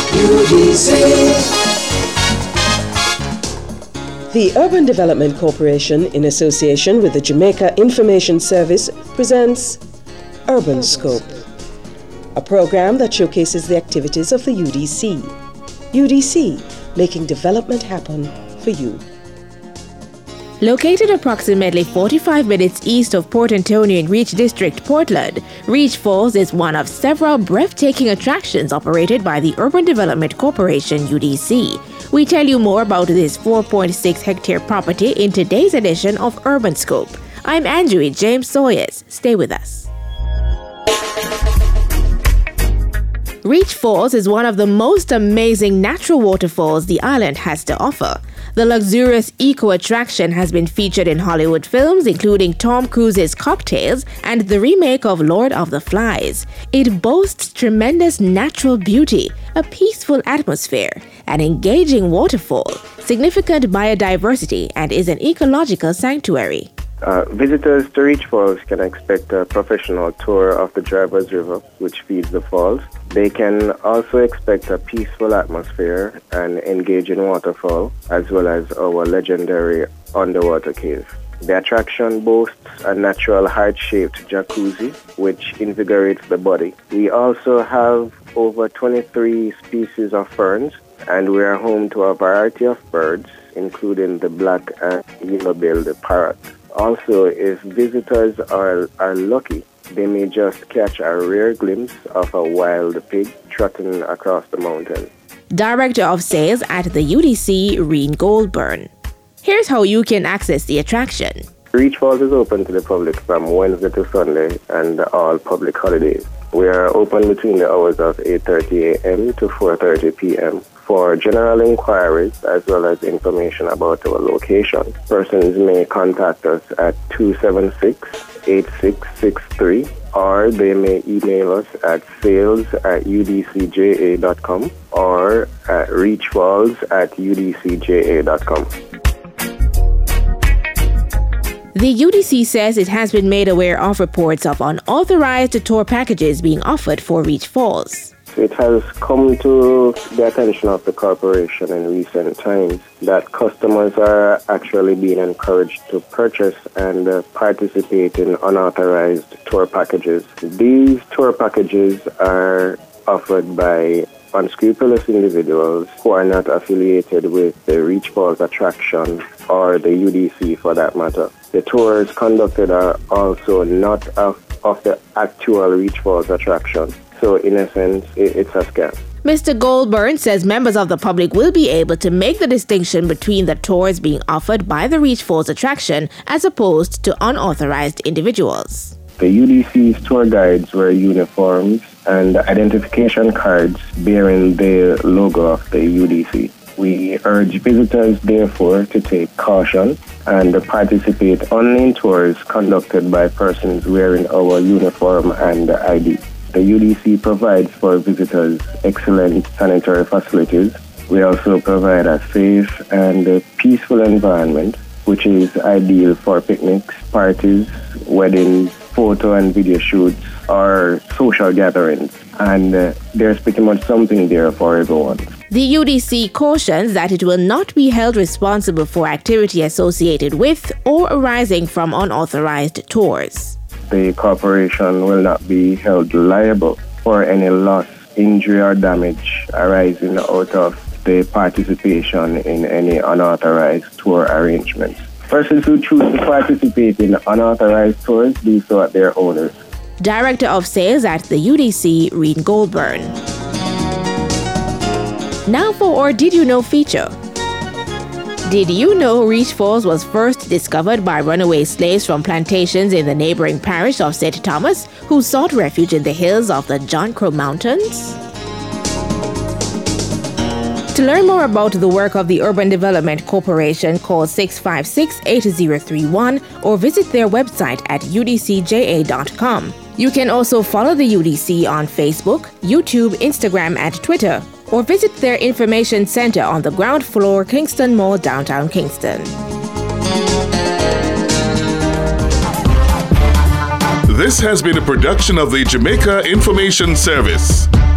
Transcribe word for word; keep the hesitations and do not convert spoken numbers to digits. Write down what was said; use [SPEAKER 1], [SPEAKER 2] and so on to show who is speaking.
[SPEAKER 1] U D C. The Urban Development Corporation, in association with the Jamaica Information Service, presents Urban Scope, a program that showcases the activities of the U D C. U D C, making development happen for you.
[SPEAKER 2] Located approximately forty-five minutes east of Port Antonio in Reach District, Portland, Reach Falls is one of several breathtaking attractions operated by the Urban Development Corporation, U D C. We tell you more about this four point six hectare property in today's edition of Urban Scope. I'm Andrew James Sawyers. Stay with us. Reach Falls is one of the most amazing natural waterfalls the island has to offer. The luxurious eco-attraction has been featured in Hollywood films, including Tom Cruise's Cocktails and the remake of Lord of the Flies. It boasts tremendous natural beauty, a peaceful atmosphere, an engaging waterfall, significant biodiversity, and is an ecological sanctuary.
[SPEAKER 3] Uh, visitors to Reach Falls can expect a professional tour of the Drivers River, which feeds the falls. They can also expect a peaceful atmosphere and engaging waterfall, as well as our legendary underwater cave. The attraction boasts a natural heart-shaped jacuzzi, which invigorates the body. We also have over twenty-three species of ferns, and we are home to a variety of birds, including the black and yellow-billed parrot. Also, if visitors are, are lucky, they may just catch a rare glimpse of a wild pig trotting across the mountain.
[SPEAKER 2] Director of Sales at the U D C, Reen Goldburn. Here's how you can access the attraction.
[SPEAKER 3] Reach Falls is open to the public from Wednesday to Sunday and all public holidays. We are open between the hours of eight thirty a.m. to four thirty p.m. For general inquiries as well as information about our location, persons may contact us at two seven six, eight six six three or they may email us at sales at u d c j a dot com or at reachfalls at u d c j a dot com.
[SPEAKER 2] The U D C says it has been made aware of reports of unauthorized tour packages being offered for Reach Falls.
[SPEAKER 3] It has come to the attention of the corporation in recent times that customers are actually being encouraged to purchase and uh, participate in unauthorized tour packages. These tour packages are offered by unscrupulous individuals who are not affiliated with the Reach Falls attraction or the U D C for that matter. The tours conducted are also not of, of the actual Reach Falls attraction. So in essence, it, it's a scam.
[SPEAKER 2] Mister Goldburn says members of the public will be able to make the distinction between the tours being offered by the Reach Falls attraction as opposed to unauthorized individuals.
[SPEAKER 3] The U D C's tour guides wear uniforms and identification cards bearing the logo of the U D C. We urge visitors, therefore, to take caution and participate only in tours conducted by persons wearing our uniform and I D. The U D C provides for visitors excellent sanitary facilities. We also provide a safe and peaceful environment, which is ideal for picnics, parties, weddings, photo and video shoots, or social gatherings. And uh, there's pretty much something there for everyone.
[SPEAKER 2] The U D C cautions that it will not be held responsible for activity associated with or arising from unauthorized tours.
[SPEAKER 3] The corporation will not be held liable for any loss, injury, or damage arising out of the participation in any unauthorized tour arrangements. Persons who choose to participate in unauthorized tours do so at their own risk.
[SPEAKER 2] Director of Sales at the U D C, Reen Goldburn. Now for Or Did You Know feature. Did you know Reach Falls was first discovered by runaway slaves from plantations in the neighboring parish of Saint Thomas who sought refuge in the hills of the John Crow Mountains? To learn more about the work of the Urban Development Corporation, call six five six, eight zero three one or visit their website at u d c j a dot com. You can also follow the U D C on Facebook, YouTube, Instagram, and Twitter, or visit their information center on the ground floor, Kingston Mall, downtown Kingston.
[SPEAKER 4] This has been a production of the Jamaica Information Service.